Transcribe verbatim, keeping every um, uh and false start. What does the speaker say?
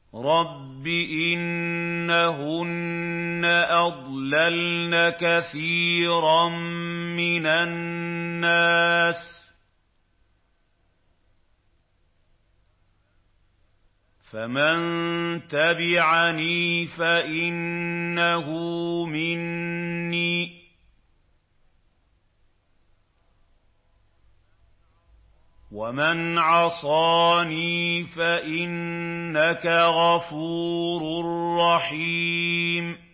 رَبِّ إِنَّهُنَّ أَضْلَلْنَ كَثِيرًا مِّنَ النَّاسِ ۖ فَمَن تَبِعَنِي فَإِنَّهُ مِنِّي ۖ وَمَنْ عَصَانِي فَإِنَّكَ غَفُورٌ رَّحِيمٌ